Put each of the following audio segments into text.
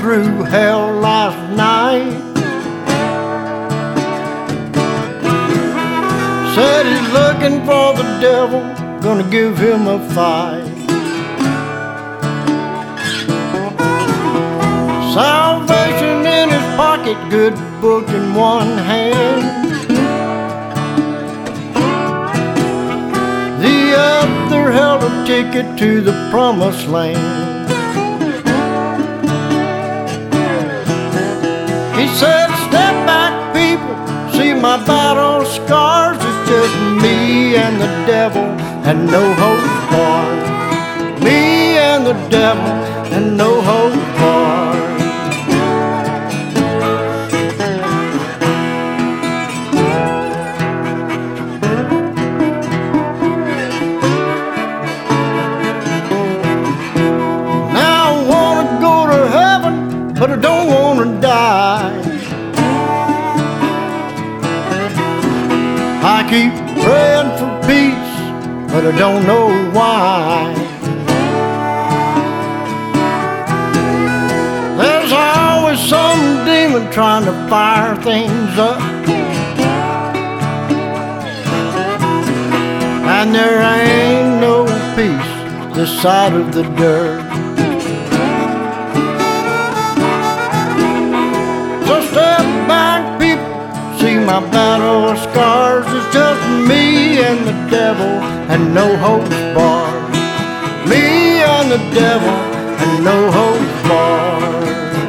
through hell last night. Said he's looking for the devil, gonna give him a fight. Salvation in his pocket, good book in one hand. The other held a ticket to the promised land. He said, step back, people, see my battle scars. It's just me and the devil and no hope barred. Me and the devil and no hope barred. But I don't wanna die. I keep praying for peace, but I don't know why. There's always some demon trying to fire things up, and there ain't no peace this side of the dirt. So step back, people, see my battle scars. It's just me and the devil and no hope's barred. Me and the devil and no hope's barred.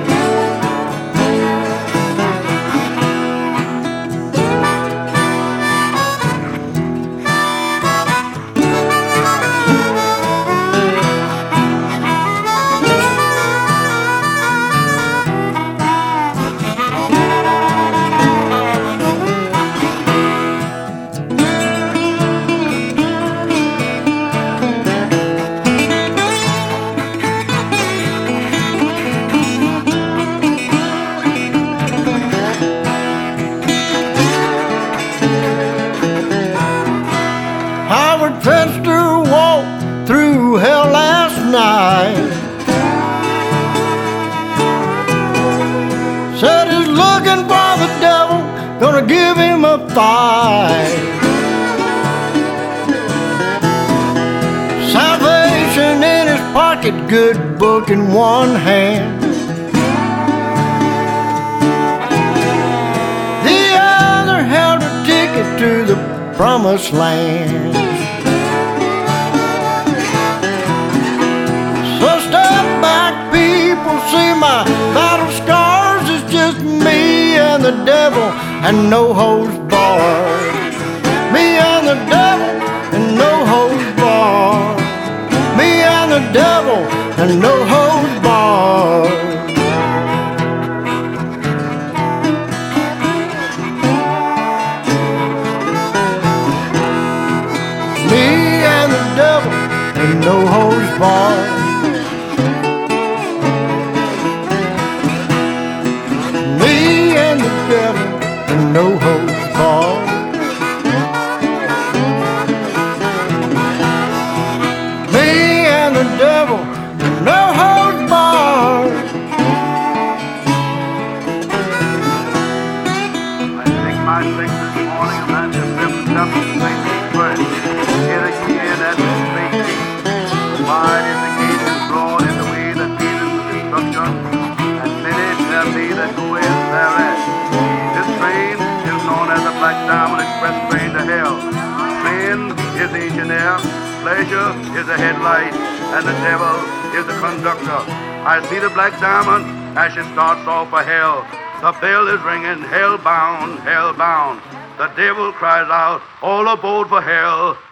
Howard Fester walked through hell last night. Said he's looking for the devil, gonna give him a fight. Salvation in his pocket, good book in one hand. The other held a ticket to the promised land. So step back, people, see my battle scars. It's just me and the devil and no holds barred. Me and the devil and no holds barred. Me and the devil and no holds barred. Me and the devil and no holds barred. Me and the devil and no holds barred. Me and the devil and no holds barred. I take my six this morning and that's the fifth up to St. Here again at the great gate. Wide is the gate and broad is the way that leadeth to destruction, and many shall be that go in thereat. This train is known as the Black Diamond Express train to hell. Sin is the engineer, pleasure is the headlight, and the devil is the conductor. I see the Black Diamond as she starts off for hell. The bell is ringing, hell bound, hell bound. The devil cries out, all aboard for hell.